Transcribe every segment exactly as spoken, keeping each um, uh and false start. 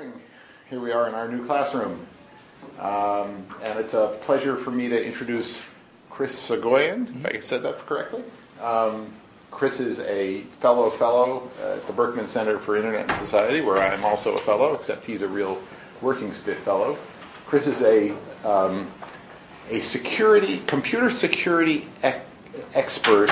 morning. Here we are in our new classroom. Um, and it's a pleasure for me to introduce Chris Soghoian, if I said that correctly. Um, Chris is a fellow fellow at the Berkman Center for Internet and Society, where I am also a fellow, except he's a real working stiff fellow. Chris is a um, a security, computer security ec- expert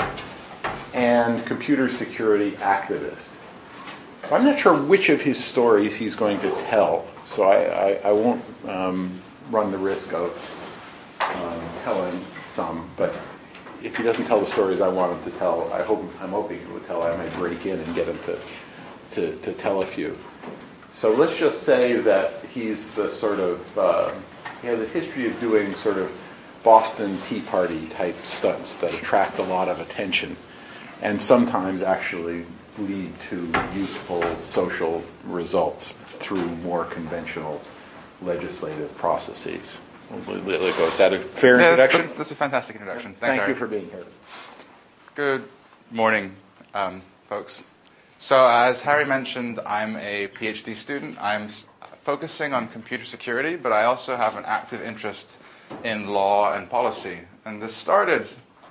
and computer security activist. So I'm not sure which of his stories he's going to tell, so I, I, I won't um, run the risk of um, telling some, but if he doesn't tell the stories I want him to tell, I hope, I'm hoping he will tell, I might break in and get him to, to, to tell a few. So let's just say that he's the sort of, uh, he has a history of doing sort of Boston Tea Party type stunts that attract a lot of attention and sometimes actually lead to useful social results through more conventional legislative processes. Is that a fair yeah, introduction? That's a fantastic introduction. Thanks, Thank Harry. you for being here. Good morning, um, folks. So as Harry mentioned, I'm a PhD student. I'm s- focusing on computer security, but I also have an active interest in law and policy. And this started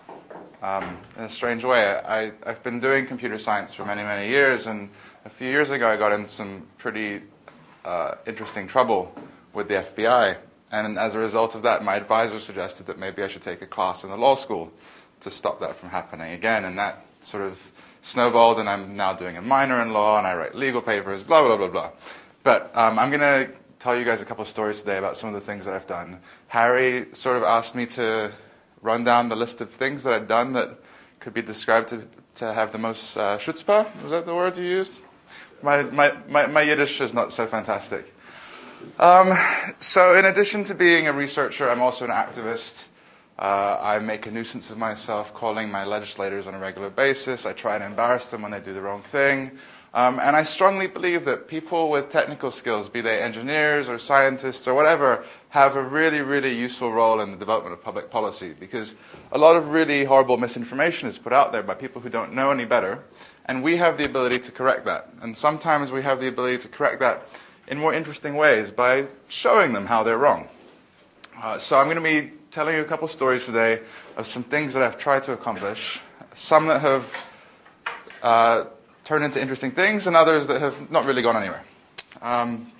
um, in a strange way. I, I've been doing computer science for many, many years, and a few years ago I got in some pretty uh, interesting trouble with the F B I. And as a result of that, my advisor suggested that maybe I should take a class in the law school to stop that from happening again. And that sort of snowballed, and I'm now doing a minor in law, and I write legal papers, blah, blah, blah, blah. But um, I'm going to tell you guys a couple of stories today about some of the things that I've done. Harry sort of asked me to run down the list of things that I'd done that could be described to, to have the most uh, chutzpah. Was that the word you used? My, my, my, my Yiddish is not so fantastic. Um, so in addition to being a researcher, I'm also an activist. Uh, I make a nuisance of myself calling my legislators on a regular basis. I try and embarrass them when they do the wrong thing. Um, and I strongly believe that people with technical skills, be they engineers or scientists or whatever, have a really, really useful role in the development of public policy, because a lot of really horrible misinformation is put out there by people who don't know any better, and we have the ability to correct that. And sometimes we have the ability to correct that in more interesting ways by showing them how they're wrong. Uh, so I'm going to be telling you a couple stories today of some things that I've tried to accomplish, some that have uh, turned into interesting things, and others that have not really gone anywhere. Um,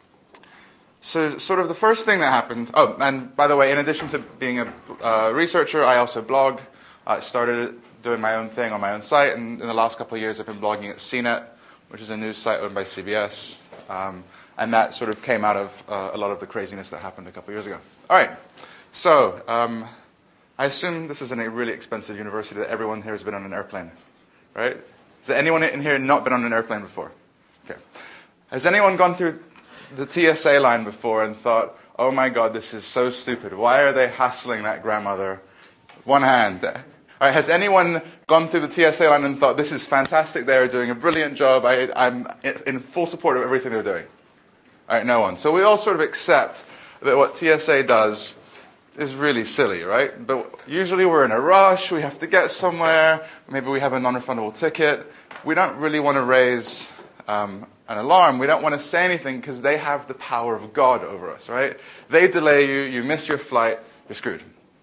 so sort of the first thing that happened, oh, and by the way, in addition to being a uh, researcher, I also blog. I started doing my own thing on my own site, and in the last couple of years I've been blogging at C net, which is a news site owned by C B S. Um, and that sort of came out of uh, a lot of the craziness that happened a couple of years ago. All right, so um, I assume this is in a really expensive university that everyone here has been on an airplane, right? Has anyone in here not been on an airplane before? Okay. Has anyone gone through the T S A line before and thought, oh my God, this is so stupid. Why are they hassling that grandmother? One hand. All right, has anyone gone through the T S A line and thought, this is fantastic, they're doing a brilliant job, I, I'm in full support of everything they're doing? All right, no one. So we all sort of accept that what T S A does is really silly, right? But usually we're in a rush, we have to get somewhere, maybe we have a non-refundable ticket. We don't really want to raise um, an alarm. We don't want to say anything because they have the power of God over us, right? They delay you, you miss your flight, you're screwed.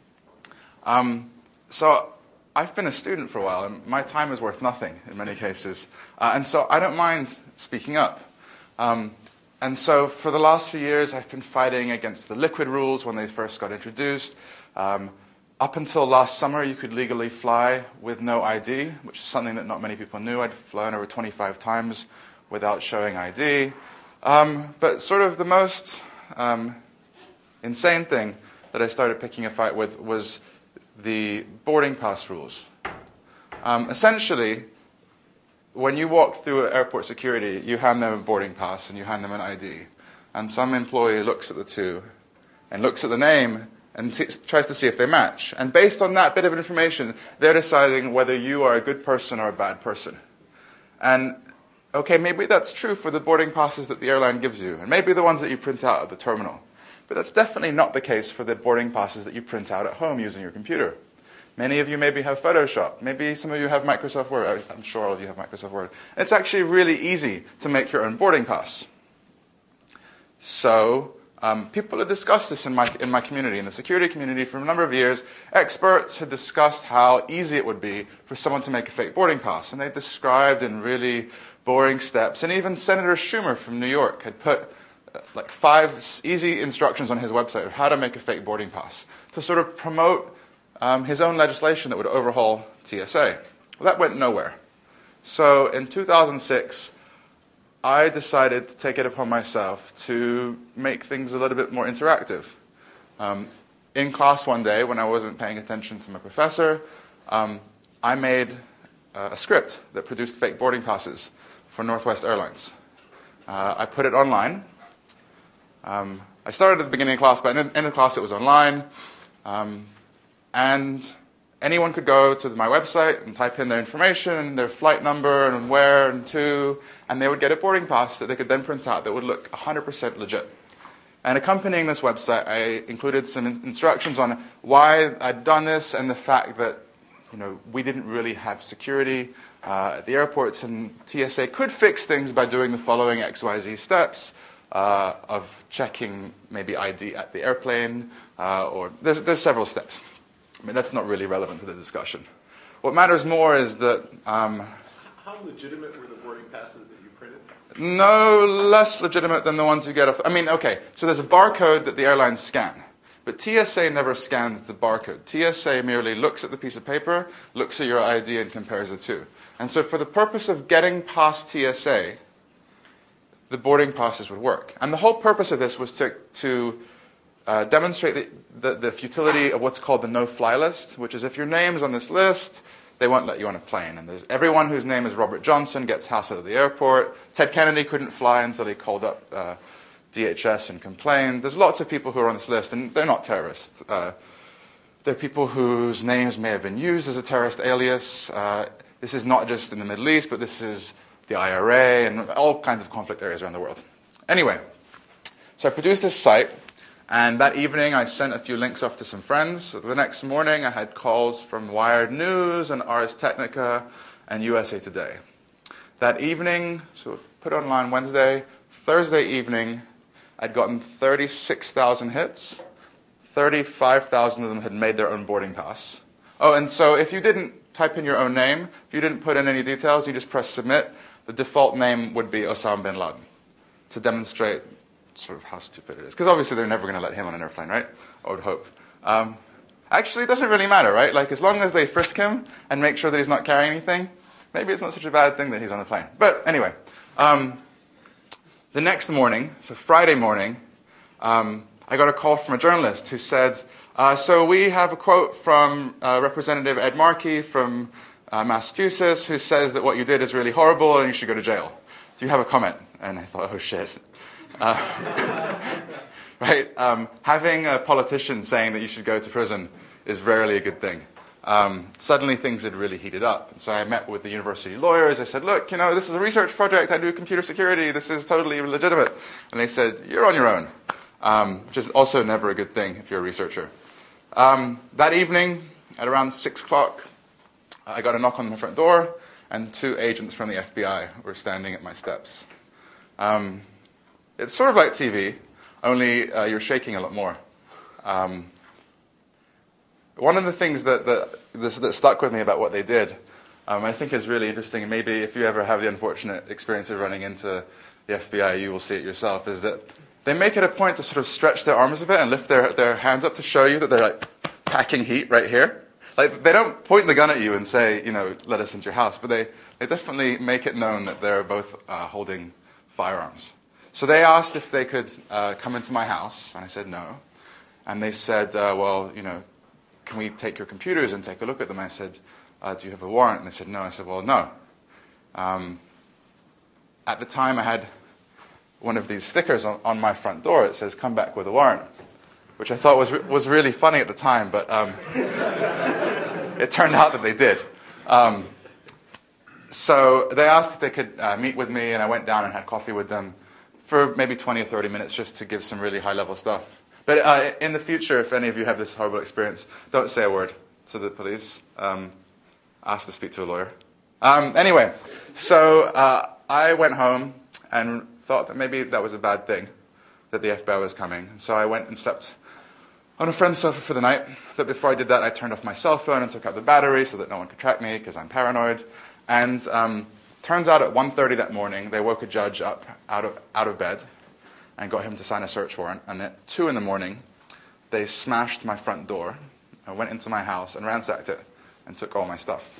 Um, so I've been a student for a while, and my time is worth nothing in many cases. Uh, and so I don't mind speaking up. Um, And so for the last few years, I've been fighting against the liquid rules when they first got introduced. Um, up until last summer, you could legally fly with no I D, which is something that not many people knew. I'd flown over twenty-five times without showing I D. Um, but sort of the most um, insane thing that I started picking a fight with was the boarding pass rules. Um, essentially, when you walk through airport security, you hand them a boarding pass and you hand them an I D. And some employee looks at the two and looks at the name and t- tries to see if they match. And based on that bit of information, they're deciding whether you are a good person or a bad person. And, okay, maybe that's true for the boarding passes that the airline gives you, and maybe the ones that you print out at the terminal. But that's definitely not the case for the boarding passes that you print out at home using your computer. Many of you maybe have Photoshop. Maybe some of you have Microsoft Word. I'm sure all of you have Microsoft Word. It's actually really easy to make your own boarding pass. so um, people had discussed this in my, in my community, in the security community, for a number of years. Experts had discussed how easy it would be for someone to make a fake boarding pass. And they described in really boring steps. And even Senator Schumer from New York had put uh, like five easy instructions on his website of how to make a fake boarding pass to sort of promote um, his own legislation that would overhaul T S A. Well, that went nowhere. So in two thousand six, I decided to take it upon myself to make things a little bit more interactive. Um, in class one day, when I wasn't paying attention to my professor, um, I made uh, a script that produced fake boarding passes for Northwest Airlines. Uh, I put it online. Um, I started at the beginning of class, but in the end of class it was online. Um, and anyone could go to my website and type in their information, their flight number, and where and to, and they would get a boarding pass that they could then print out that would look one hundred percent legit. And accompanying this website, I included some in- instructions on why I'd done this and the fact that, you know, we didn't really have security uh, at the airports, and T S A could fix things by doing the following X Y Z steps uh, of checking maybe I D at the airplane, uh, or there's, there's several steps. I mean, that's not really relevant to the discussion. What matters more is that... Um, How legitimate were the boarding passes that you printed? No less legitimate than the ones you get off... I mean, okay, so there's a barcode that the airlines scan. But T S A never scans the barcode. T S A merely looks at the piece of paper, looks at your I D, and compares the two. And so for the purpose of getting past T S A, the boarding passes would work. And the whole purpose of this was to... to Uh, demonstrate the, the, the futility of what's called the no-fly list, which is if your name's on this list, they won't let you on a plane. And there's, everyone whose name is Robert Johnson gets hassled at the airport. Ted Kennedy couldn't fly until he called up uh, D H S and complained. There's lots of people who are on this list, and they're not terrorists. Uh, they're people whose names may have been used as a terrorist alias. Uh, this is not just in the Middle East, but this is the I R A and all kinds of conflict areas around the world. Anyway, so I produced this site. And that evening, I sent a few links off to some friends. The next morning, I had calls from Wired News and Ars Technica and U S A Today. That evening, so put online Wednesday, Thursday evening, I'd gotten thirty-six thousand hits. thirty-five thousand of them had made their own boarding pass. Oh, and so if you didn't type in your own name, if you didn't put in any details, you just press submit, the default name would be Osama bin Laden to demonstrate sort of how stupid it is. Because obviously they're never going to let him on an airplane, right? I would hope. Um, actually, it doesn't really matter, right? Like, as long as they frisk him and make sure that he's not carrying anything, maybe it's not such a bad thing that he's on the plane. But anyway, um, the next morning, so Friday morning, um, I got a call from a journalist who said, uh, so we have a quote from uh, Representative Ed Markey from uh, Massachusetts who says that what you did is really horrible and you should go to jail. Do you have a comment? And I thought, oh, shit. Uh, right? Um, having a politician saying that you should go to prison is rarely a good thing. Um, suddenly things had really heated up. And so I met with the university lawyers. I said, look, you know, this is a research project. I do computer security. This is totally legitimate. And they said, you're on your own, um, which is also never a good thing if you're a researcher. Um, that evening, at around six o'clock, I got a knock on my front door, and two agents from the F B I were standing at my steps. Um, It's sort of like T V, only uh, you're shaking a lot more. Um, one of the things that, that, this, that stuck with me about what they did, um, I think is really interesting, and maybe if you ever have the unfortunate experience of running into the F B I, you will see it yourself, is that they make it a point to sort of stretch their arms a bit and lift their, their hands up to show you that they're like packing heat right here. Like, they don't point the gun at you and say, you know, let us into your house, but they, they definitely make it known that they're both uh, holding firearms. So they asked if they could uh, come into my house, and I said no. And they said, uh, well, you know, can we take your computers and take a look at them? I said, uh, do you have a warrant? And they said no. I said, well, no. Um, at the time, I had one of these stickers on, on my front door. It says, come back with a warrant, which I thought was, re- was really funny at the time, but um, it turned out that they did. Um, so they asked if they could uh, meet with me, and I went down and had coffee with them for maybe twenty or thirty minutes just to give some really high-level stuff. But uh, in the future, if any of you have this horrible experience, don't say a word to the police. Um, ask to speak to a lawyer. Um, anyway, so uh, I went home and thought that maybe that was a bad thing. that the F B I was coming. So I went and slept on a friend's sofa for the night. But before I did that, I turned off my cell phone and took out the battery so that no one could track me because I'm paranoid. And um, turns out at one thirty that morning, they woke a judge up out of, out of bed and got him to sign a search warrant. And at two in the morning, they smashed my front door. I went into my house and ransacked it and took all my stuff.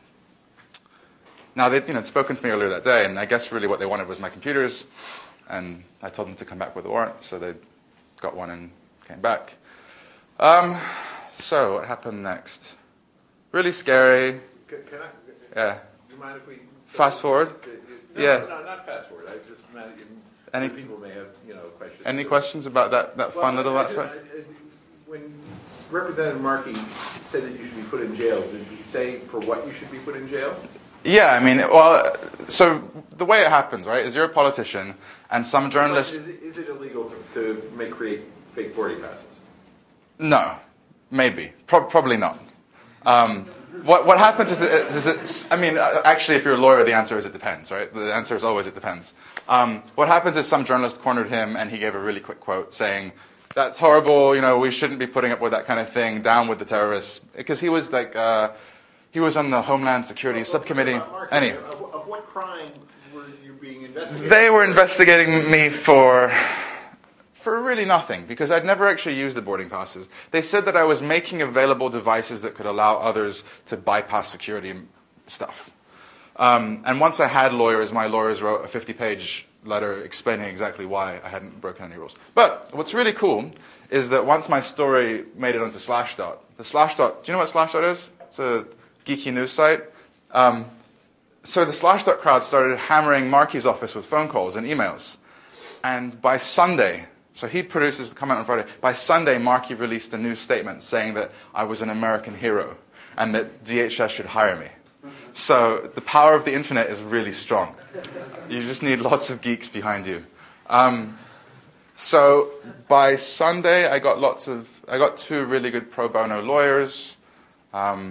Now, they'd you know, spoken to me earlier that day, and I guess really what they wanted was my computers. And I told them to come back with a warrant, so they got one and came back. Um, so what happened next? Really scary. Can, can I? Yeah. Do you mind if we fast forward? No, yeah. No, not fast forward. I just imagine any people may have you know questions. Any questions about that that well, fun little I, aspect? I, I, when Representative Markey said that you should be put in jail, did he say for what you should be put in jail? Yeah, I mean, well, so the way it happens, right, is you're a politician, and some journalists... Is it, is it illegal to, to make create fake boarding passes? No, maybe. Pro- probably not. Um, what, what happens is, that, is it, I mean, actually, if you're a lawyer, the answer is it depends, right? The answer is always it depends. Um, what happens is some journalist cornered him, and he gave a really quick quote saying, that's horrible, you know, we shouldn't be putting up with that kind of thing, down with the terrorists. Because he was like... Uh, He was on the Homeland Security well, Subcommittee. Mark, Anyway. Of, of what crime were you being investigated? They were investigating me for, for really nothing, because I'd never actually used the boarding passes. They said that I was making available devices that could allow others to bypass security stuff. Um, and once I had lawyers, my lawyers wrote a fifty-page letter explaining exactly why I hadn't broken any rules. But what's really cool is that once my story made it onto Slashdot, the Slashdot, do you know what Slashdot is? It's a geeky news site. Um, so the Slashdot crowd started hammering Markey's office with phone calls and emails. And by Sunday, so he produces the comment on Friday, by Sunday Markey released a new statement saying that I was an American hero and that D H S should hire me. So the power of the internet is really strong. You just need lots of geeks behind you. Um, so by Sunday I got lots of, I got two really good pro bono lawyers. Um,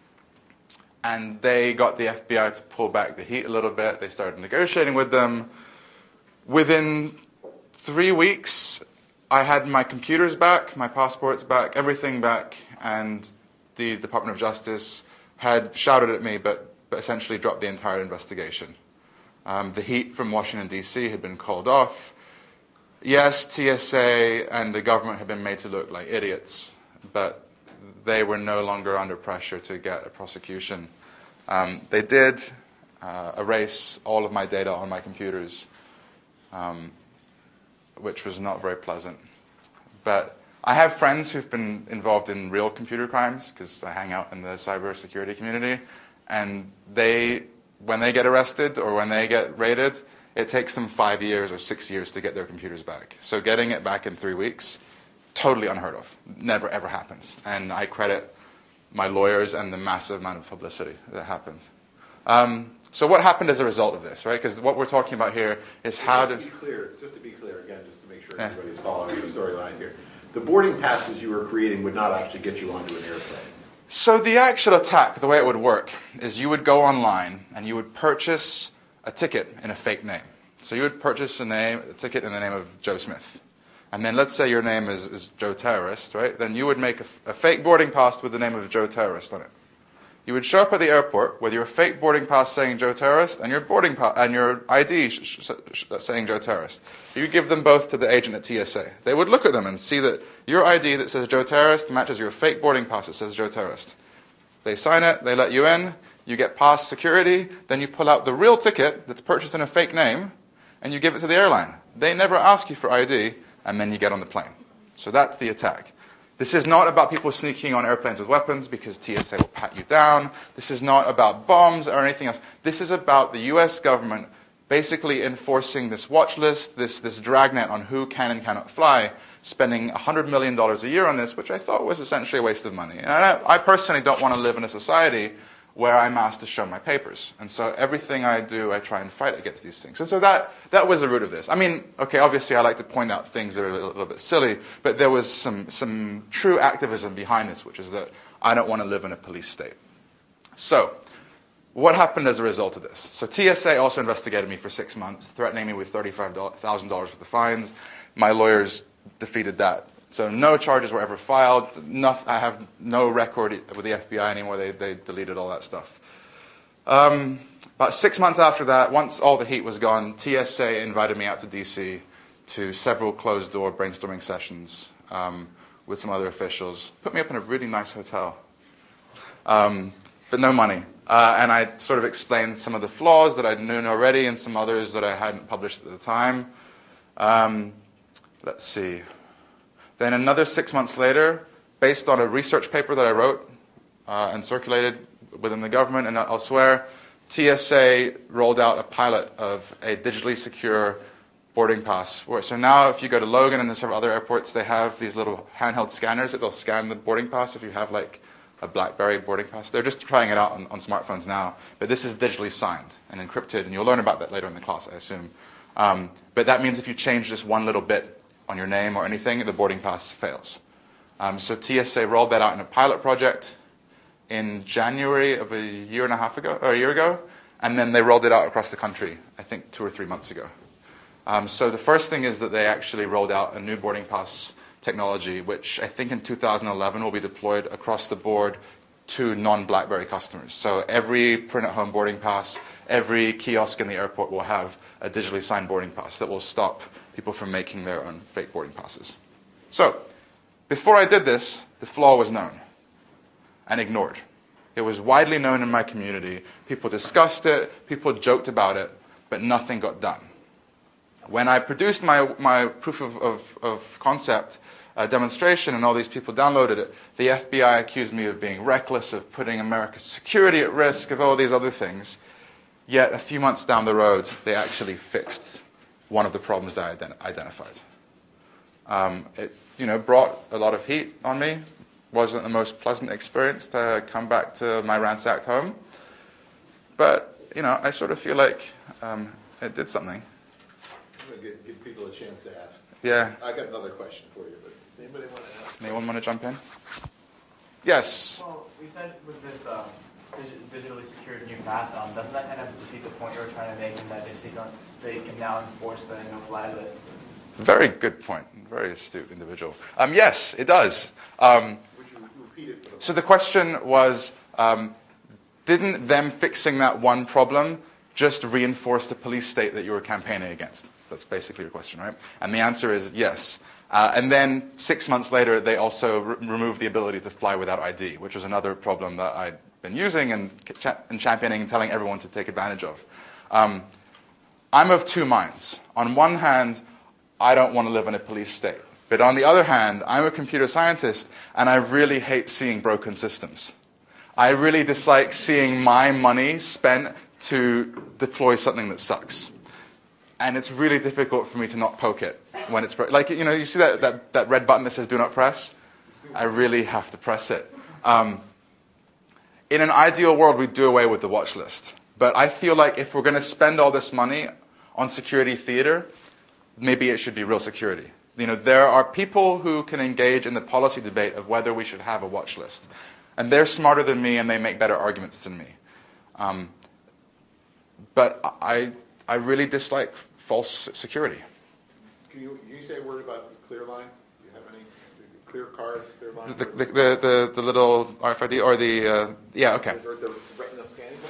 and they got the F B I to pull back the heat a little bit. They started negotiating with them. Within three weeks, I had my computers back, my passports back, everything back, and the Department of Justice had shouted at me, but, but essentially dropped the entire investigation. Um, the heat from Washington, D C had been called off. Yes, T S A and the government had been made to look like idiots, but they were no longer under pressure to get a prosecution. Um, they did uh, erase all of my data on my computers, um, which was not very pleasant. But I have friends who've been involved in real computer crimes, because I hang out in the cybersecurity community, and they, when they get arrested or when they get raided, it takes them five years or six years to get their computers back. So getting it back in three weeks, totally unheard of. Never, ever happens. And I credit my lawyers and the massive amount of publicity that happened. Um, so what happened as a result of this, right? Because what we're talking about here is how just to... Be clear, just to be clear, again, just to make sure Yeah. everybody's following the storyline here. The boarding passes you were creating would not actually get you onto an airplane. So the actual attack, the way it would work, is you would go online and you would purchase a ticket in a fake name. So you would purchase a name, a ticket in the name of Joe Smith. And then let's say your name is, is Joe Terrorist, right? Then you would make a, a fake boarding pass with the name of Joe Terrorist on it. You would show up at the airport with your fake boarding pass saying Joe Terrorist and your boarding pa- and your I D sh- sh- sh- saying Joe Terrorist. You give them both to the agent at T S A. They would look at them and see that your I D that says Joe Terrorist matches your fake boarding pass that says Joe Terrorist. They sign it, they let you in, you get past security, then you pull out the real ticket that's purchased in a fake name, and you give it to the airline. They never ask you for I D, and then you get on the plane. So that's the attack. This is not about people sneaking on airplanes with weapons because T S A will pat you down. This is not about bombs or anything else. This is about the U S government basically enforcing this watch list, this, this dragnet on who can and cannot fly, spending one hundred million dollars a year on this, which I thought was essentially a waste of money. And I, I personally don't want to live in a society where I'm asked to show my papers. And so everything I do, I try and fight against these things. And so that, that was the root of this. I mean, okay, obviously I like to point out things that are a little, little bit silly, but there was some, some true activism behind this, which is that I don't want to live in a police state. So what happened as a result of this? So T S A also investigated me for six months, threatening me with thirty-five thousand dollars worth of fines. my lawyers defeated that. So no charges were ever filed. No, I have no record with the F B I anymore. They, they deleted all that stuff. Um, about six months after that, once all the heat was gone, T S A invited me out to D C to several closed-door brainstorming sessions um, with some other officials. Put me up in a really nice hotel, um, but no money. Uh, and I sort of explained some of the flaws that I'd known already and some others that I hadn't published at the time. Um, let's see. Then another six months later, based on a research paper that I wrote uh, and circulated within the government and elsewhere, T S A rolled out a pilot of a digitally secure boarding pass. So now if you go to Logan and several other airports, they have these little handheld scanners that they'll scan the boarding pass if you have like a BlackBerry boarding pass. They're just trying it out on, on smartphones now. But this is digitally signed and encrypted, and you'll learn about that later in the class, I assume. Um, but that means if you change just one little bit on your name or anything, the boarding pass fails. Um, so T S A rolled that out in a pilot project in January of a year and a half ago, or a year ago, and then they rolled it out across the country, I think two or three months ago. Um, so the first thing is that they actually rolled out a new boarding pass technology, which I think in two thousand eleven will be deployed across the board to non-BlackBerry customers. So every print-at-home boarding pass, every kiosk in the airport will have a digitally signed boarding pass that will stop people from making their own fake boarding passes. So before I did this, the flaw was known and ignored. It was widely known in my community. People discussed it, people joked about it, but nothing got done. When I produced my, my proof of, of, of concept uh, demonstration and all these people downloaded it, the F B I accused me of being reckless, of putting America's security at risk, of all these other things. Yet a few months down the road, they actually fixed one of the problems that I ident- identified. Um, it you know, brought a lot of heat on me. Wasn't the most pleasant experience to come back to my ransacked home. But, you know, I sort of feel like um, it did something. Give, give people a chance to ask. Yeah. I got another question for you, but anybody want to ask? Anyone want to jump in? Yes. Well, we said with this um, digi- digitally secured new pass, um, doesn't that kind of defeat the point you were trying to make in that they can, they can now enforce the no-fly list? Very good point. Very astute individual. Um, yes, it does. Um, Would you repeat it for the so the question was, um, didn't them fixing that one problem just reinforce the police state that you were campaigning against? That's basically your question, right? And the answer is yes. Uh, and then six months later, they also re- removed the ability to fly without I D, which was another problem that I'd been using and, cha- and championing and telling everyone to take advantage of. Um, I'm of two minds. On one hand, I don't want to live in a police state. But on the other hand, I'm a computer scientist, and I really hate seeing broken systems. I really dislike seeing my money spent to deploy something that sucks. And it's really difficult for me to not poke it when it's bro- like, you know, you see that, that, that red button that says do not press? I really have to press it. Um, in an ideal world, we'd do away with the watch list. But I feel like if we're going to spend all this money on security theater, maybe it should be real security. You know, there are people who can engage in the policy debate of whether we should have a watch list. And they're smarter than me, and they make better arguments than me. Um, but I, I really dislike false security. Can you, can you say a word about ClearLine? Do you have any clear card, ClearLine? The, the, the, the, the little R F I D or the, uh, yeah, okay. Or the retina scanning?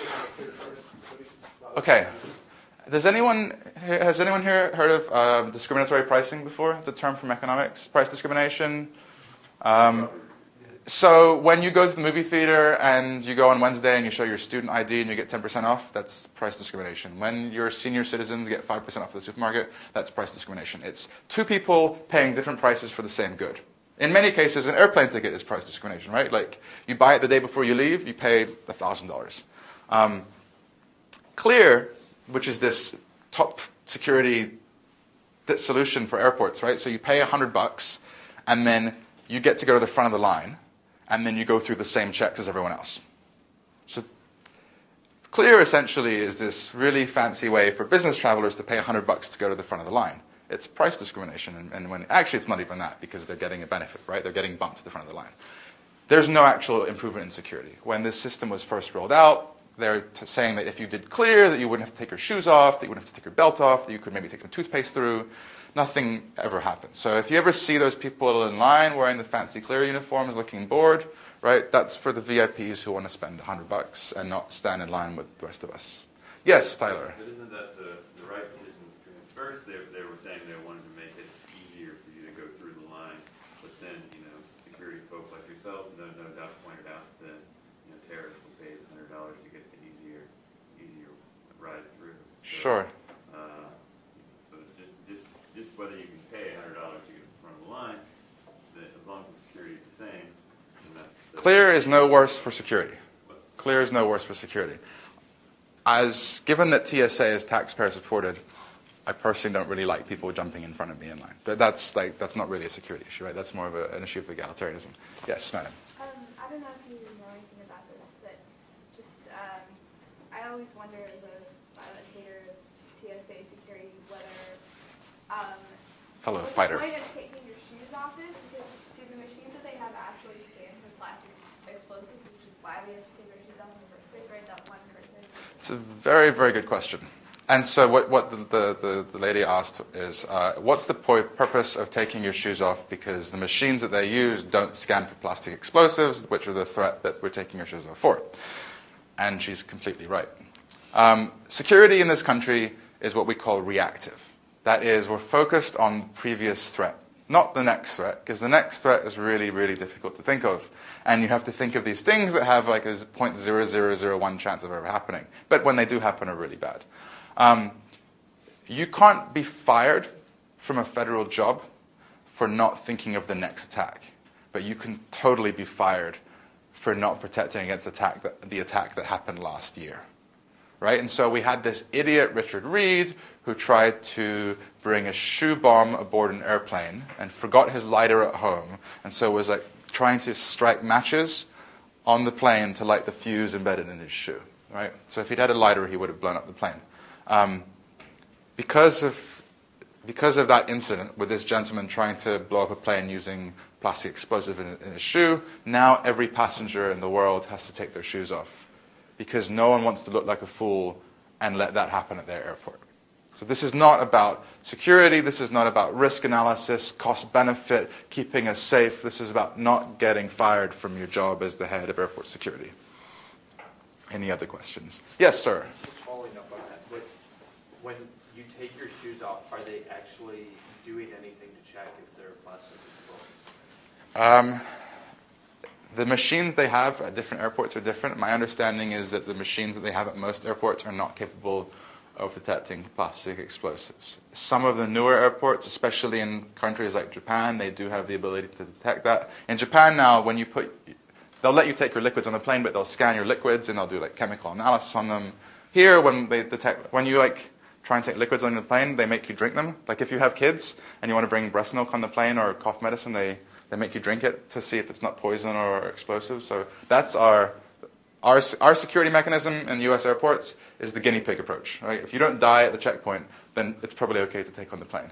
Okay. Does anyone, has anyone here heard of uh, discriminatory pricing before? It's a term from economics. Price discrimination. Um, so when you go to the movie theater and you go on Wednesday and you show your student I D and you get ten percent off, that's price discrimination. When your senior citizens get five percent off at the supermarket, that's price discrimination. It's two people paying different prices for the same good. In many cases, an airplane ticket is price discrimination, right? Like, you buy it the day before you leave, you pay one thousand dollars. Um, Clear, which is this top security solution for airports, right? So you pay one hundred bucks, and then you get to go to the front of the line, and then you go through the same checks as everyone else. So Clear essentially is this really fancy way for business travelers to pay one hundred bucks to go to the front of the line. It's price discrimination, and, and when actually it's not even that, because they're getting a benefit, right? They're getting bumped to the front of the line. There's no actual improvement in security. When this system was first rolled out, they're t- saying that if you did clear, that you wouldn't have to take your shoes off, that you wouldn't have to take your belt off, that you could maybe take some toothpaste through. Nothing ever happens. So if you ever see those people in line wearing the fancy clear uniforms looking bored, right, that's for the V I Ps who want to spend a hundred bucks and not stand in line with the rest of us. Yes, Tyler. But isn't that the, the right decision? Because first they, they were saying they wanted to make it easier for you to go through the line, but then, you know, security folk like yourself, no, no doubt pointed out that, you know, terrorists will pay one hundred dollars to get the easier, easier ride through. So, Sure. Uh, so it's just, just, just whether you can pay one hundred dollars to get in front of the line, that as long as the security is the same, then that's... The Clear is no worse for security. Clear is no worse for security. As given that T S A is taxpayer supported, I personally don't really like people jumping in front of me in line. But that's like that's not really a security issue, right? That's more of a, an issue of egalitarianism. Yes, madam. Um, I don't know if you know anything about this, but just um, I always wonder as a violent hater of T S A security whether um, Fellow what's fighter. the point of taking your shoes off is because do the machines that they have actually scan for plastic explosives, which is why we have to take our shoes off in the first place, right? That one person. It's a very, very good question. And so what, what the, the, the lady asked is, uh, what's the po- purpose of taking your shoes off? Because the machines that they use don't scan for plastic explosives, which are the threat that we're taking your shoes off for. And she's completely right. Um, security in this country is what we call reactive. That is, we're focused on the previous threat, not the next threat, because the next threat is really, really difficult to think of. And you have to think of these things that have like a zero point zero zero zero one chance of ever happening. But when they do happen, are really bad. Um, you can't be fired from a federal job for not thinking of the next attack. But you can totally be fired for not protecting against the attack that, the attack that happened last year. Right? And so we had this idiot, Richard Reed, who tried to bring a shoe bomb aboard an airplane and forgot his lighter at home, and so was like trying to strike matches on the plane to light the fuse embedded in his shoe. Right? So if he'd had a lighter, he would have blown up the plane. Um, because of because of that incident with this gentleman trying to blow up a plane using plastic explosive in, in his shoe, now every passenger in the world has to take their shoes off, because no one wants to look like a fool and let that happen at their airport. So this is not about security, this is not about risk analysis, cost-benefit, keeping us safe. This is about not getting fired from your job as the head of airport security. Any other questions? Yes, sir. Just following up on that, but when you take your shoes off, are they actually doing anything to check if they're plastic explosives? Um, the machines they have at different airports are different. My understanding is that the machines that they have at most airports are not capable of detecting plastic explosives. Some of the newer airports, especially in countries like Japan, they do have the ability to detect that. In Japan now, when you put, they'll let you take your liquids on the plane, but they'll scan your liquids and they'll do like chemical analysis on them. Here, when they detect, when you like try and take liquids on the plane, they make you drink them. Like if you have kids and you want to bring breast milk on the plane or cough medicine, they They make you drink it to see if it's not poison or explosive. So that's our, our, our security mechanism in U S airports is the guinea pig approach. Right? If you don't die at the checkpoint, then it's probably okay to take on the plane.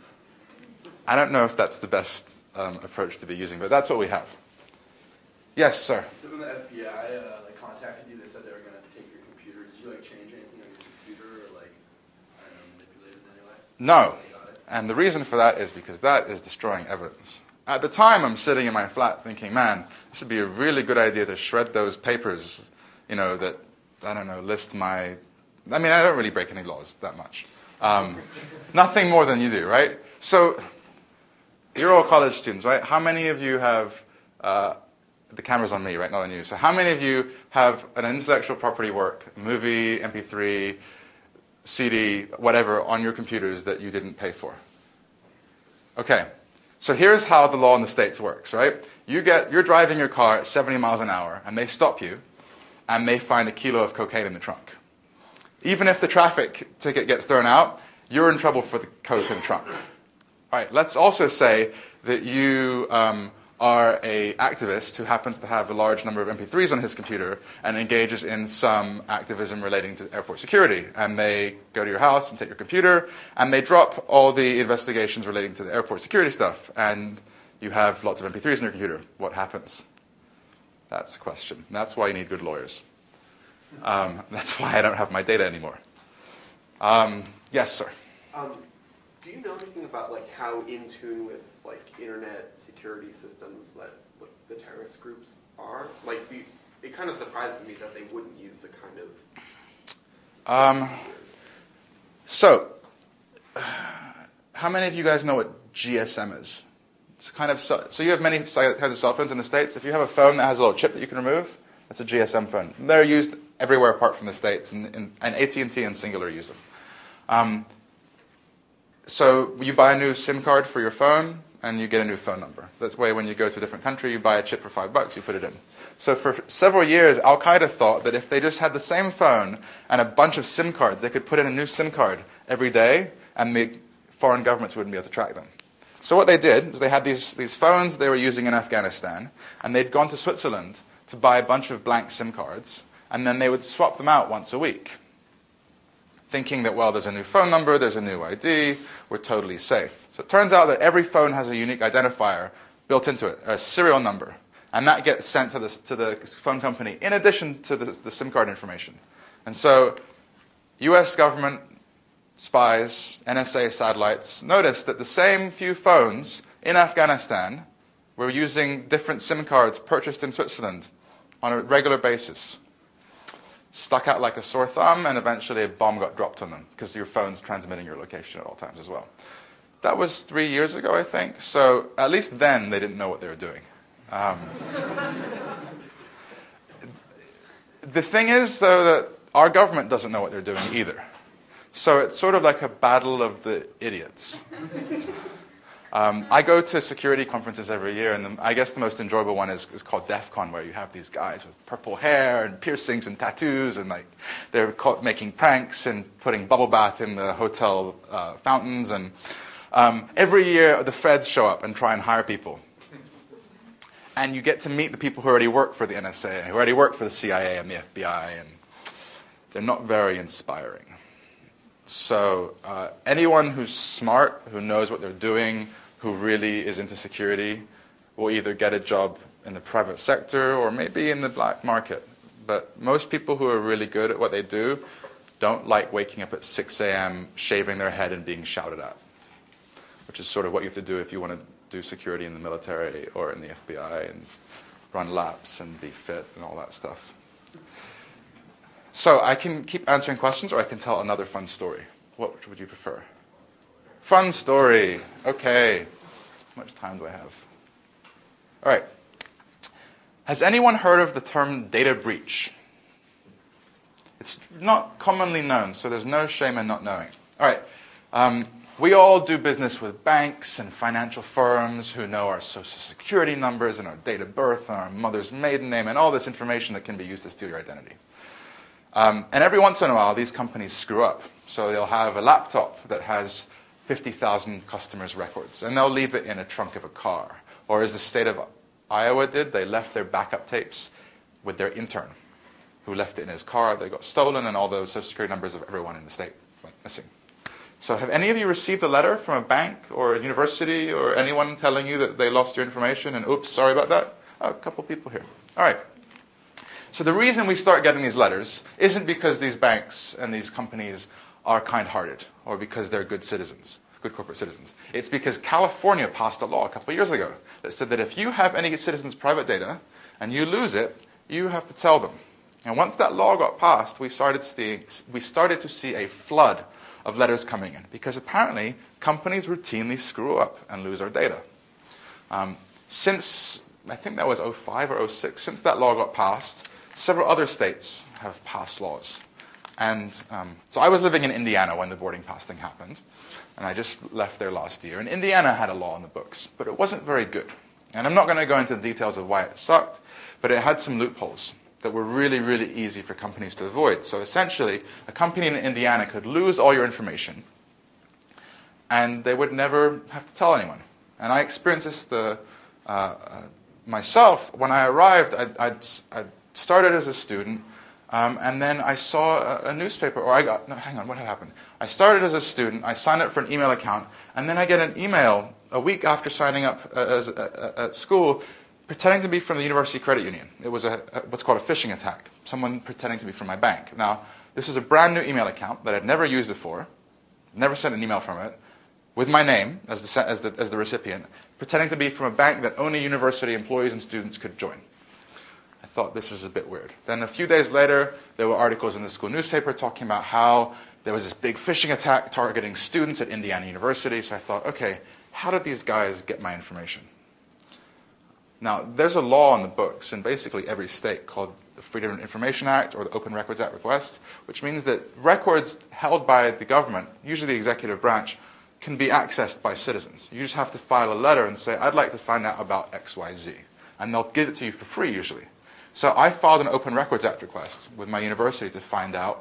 I don't know if that's the best um, approach to be using, but that's what we have. Yes, sir. So when the F B I uh, like contacted you, they said they were going to take your computer. Did you like change anything on your computer or like I don't know, manipulate it in any way? No. And the reason for that is because that is destroying evidence. At the time, I'm sitting in my flat thinking, man, this would be a really good idea to shred those papers, you know, that, I don't know, list my... I mean, I don't really break any laws that much. Um, nothing more than you do, right? So, you're all college students, right? How many of you have... Uh, the camera's on me, right, not on you. So how many of you have an intellectual property work, movie, M P three, C D, whatever, on your computers that you didn't pay for? Okay. So here's how the law in the States works, right? You get, you're driving your car at seventy miles an hour, and they stop you, and they find a kilo of cocaine in the trunk. Even if the traffic ticket gets thrown out, you're in trouble for the coke in the trunk. All right, let's also say that you um, are a activist who happens to have a large number of M P threes on his computer and engages in some activism relating to airport security. And they go to your house and take your computer, and they drop all the investigations relating to the airport security stuff. And you have lots of M P threes on your computer. What happens? That's the question. And that's why you need good lawyers. Um, that's why I don't have my data anymore. Um, yes, sir. Um, do you know anything about like how in tune with like internet security systems that like, the terrorist groups are? Like, do you, it kind of surprises me that they wouldn't use the kind of. Um, so, how many of you guys know what G S M is? It's kind of so, so you have many kinds of cell phones in the States. If you have a phone that has a little chip that you can remove, that's a G S M phone. They're used everywhere apart from the States, and, and, and A T and T and Singular use them. Um, so you buy a new SIM card for your phone, and you get a new phone number. That's why when you go to a different country, you buy a chip for five bucks, you put it in. So for several years, Al-Qaeda thought that if they just had the same phone and a bunch of SIM cards, they could put in a new SIM card every day, and the foreign governments wouldn't be able to track them. So what they did is they had these, these phones they were using in Afghanistan, and they'd gone to Switzerland to buy a bunch of blank SIM cards, and then they would swap them out once a week, thinking that, well, there's a new phone number, there's a new I D, we're totally safe. So it turns out that every phone has a unique identifier built into it, a serial number, and that gets sent to the, to the phone company in addition to the, the SIM card information. And so U S government spies, N S A satellites, noticed that the same few phones in Afghanistan were using different SIM cards purchased in Switzerland on a regular basis. Stuck out like a sore thumb, and eventually a bomb got dropped on them because your phone's transmitting your location at all times as well. That was three years ago, I think. So at least then they didn't know what they were doing. Um, the thing is, though, that our government doesn't know what they're doing either. So it's sort of like a battle of the idiots. Um, I go to security conferences every year, and the, I guess the most enjoyable one is, is called DEF CON, where you have these guys with purple hair and piercings and tattoos, and like they're caught making pranks and putting bubble bath in the hotel uh, fountains. And um, every year, the feds show up and try and hire people. And you get to meet the people who already work for the N S A, who already work for the C I A and the F B I, and they're not very inspiring. So uh, anyone who's smart, who knows what they're doing, who really is into security, will either get a job in the private sector or maybe in the black market. But most people who are really good at what they do don't like waking up at six a.m., shaving their head and being shouted at, which is sort of what you have to do if you want to do security in the military or in the F B I and run laps and be fit and all that stuff. So I can keep answering questions, or I can tell another fun story. What would you prefer? Fun story. Okay. How much time do I have? All right. Has anyone heard of the term data breach? It's not commonly known, so there's no shame in not knowing. All right. Um, we all do business with banks and financial firms who know our social security numbers and our date of birth and our mother's maiden name and all this information that can be used to steal your identity. Um, and every once in a while, these companies screw up. So they'll have a laptop that has fifty thousand customers' records, and they'll leave it in a trunk of a car. Or as the state of Iowa did, they left their backup tapes with their intern, who left it in his car. They got stolen, and all the social security numbers of everyone in the state went missing. So have any of you received a letter from a bank or a university or anyone telling you that they lost your information and, oops, sorry about that? Oh, a couple people here. All right. So the reason we start getting these letters isn't because these banks and these companies are kind-hearted or because they're good citizens, good corporate citizens. It's because California passed a law a couple of years ago that said that if you have any citizen's private data and you lose it, you have to tell them. And once that law got passed, we started, seeing, we started to see a flood of letters coming in because apparently companies routinely screw up and lose our data. Um, since, I think that was oh five or oh six, since that law got passed, several other states have passed laws. And um, so I was living in Indiana when the boarding pass thing happened, and I just left there last year. And Indiana had a law on the books, but it wasn't very good. And I'm not going to go into the details of why it sucked, but it had some loopholes that were really, really easy for companies to avoid. So essentially, a company in Indiana could lose all your information, and they would never have to tell anyone. And I experienced this the, uh, uh, myself. When I arrived, I'd, I'd, I'd started as a student, um, and then I saw a, a newspaper, or I got, no, hang on, what had happened? I started as a student, I signed up for an email account, and then I get an email a week after signing up uh, as, uh, at school pretending to be from the University Credit Union. It was a, a, what's called a phishing attack, someone pretending to be from my bank. Now, this is a brand new email account that I'd never used before, never sent an email from it, with my name as the, as the, as the recipient, pretending to be from a bank that only university employees and students could join. I thought this is a bit weird. Then a few days later, there were articles in the school newspaper talking about how there was this big phishing attack targeting students at Indiana University. So I thought, okay, how did these guys get my information? Now, there's a law on the books in basically every state called the Freedom of Information Act or the Open Records Act request, which means that records held by the government, usually the executive branch, can be accessed by citizens. You just have to file a letter and say, I'd like to find out about X Y Z. And they'll give it to you for free, usually. So I filed an Open Records Act request with my university to find out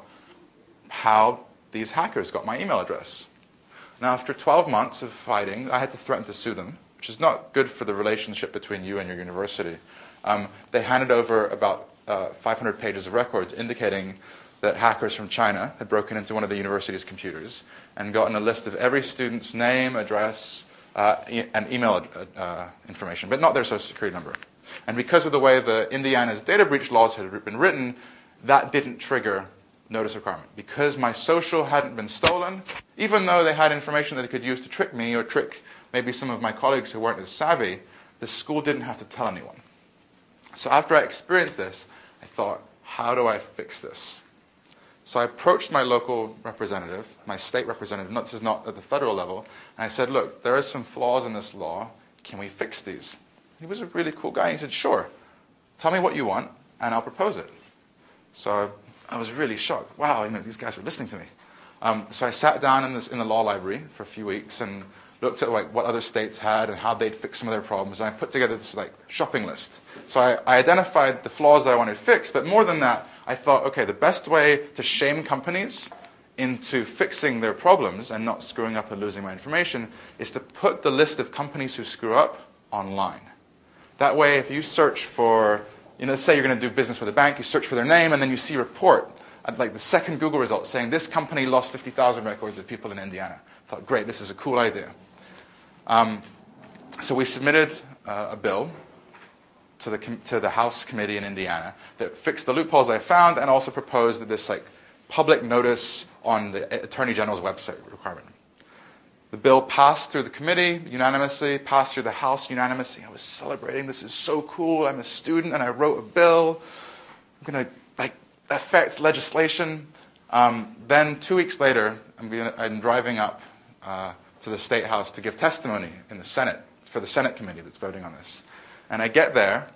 how these hackers got my email address. Now, after twelve months of fighting, I had to threaten to sue them, which is not good for the relationship between you and your university. Um, they handed over about uh, five hundred pages of records indicating that hackers from China had broken into one of the university's computers and gotten a list of every student's name, address, uh, e and email uh, information, but not their social security number. And because of the way the Indiana's data breach laws had been written, that didn't trigger notice requirement. Because my social hadn't been stolen, even though they had information that they could use to trick me or trick maybe some of my colleagues who weren't as savvy, the school didn't have to tell anyone. So after I experienced this, I thought, how do I fix this? So I approached my local representative, my state representative, not, this is not at the federal level, and I said, look, there are some flaws in this law. Can we fix these? He was a really cool guy. He said, sure. Tell me what you want, and I'll propose it. So I was really shocked. Wow, you know, these guys were listening to me. Um, so I sat down in, this, in the law library for a few weeks and looked at like what other states had and how they'd fix some of their problems. And I put together this like shopping list. So I, I identified the flaws that I wanted fixed. But more than that, I thought, okay, the best way to shame companies into fixing their problems and not screwing up and losing my information is to put the list of companies who screw up online. That way, if you search for, you know, let's say you're going to do business with a bank, you search for their name, and then you see a report, like the second Google result saying this company lost fifty thousand records of people in Indiana. I thought, great, this is a cool idea. Um, so we submitted uh, a bill to the, to the House committee in Indiana that fixed the loopholes I found and also proposed that this like public notice on the Attorney General's website requirement. The bill passed through the committee unanimously, passed through the House unanimously. I was celebrating. This is so cool. I'm a student and I wrote a bill. I'm going to like affect legislation. Um, then two weeks later, I'm, being, I'm driving up uh, to the State House to give testimony in the Senate for the Senate committee that's voting on this. And I get there,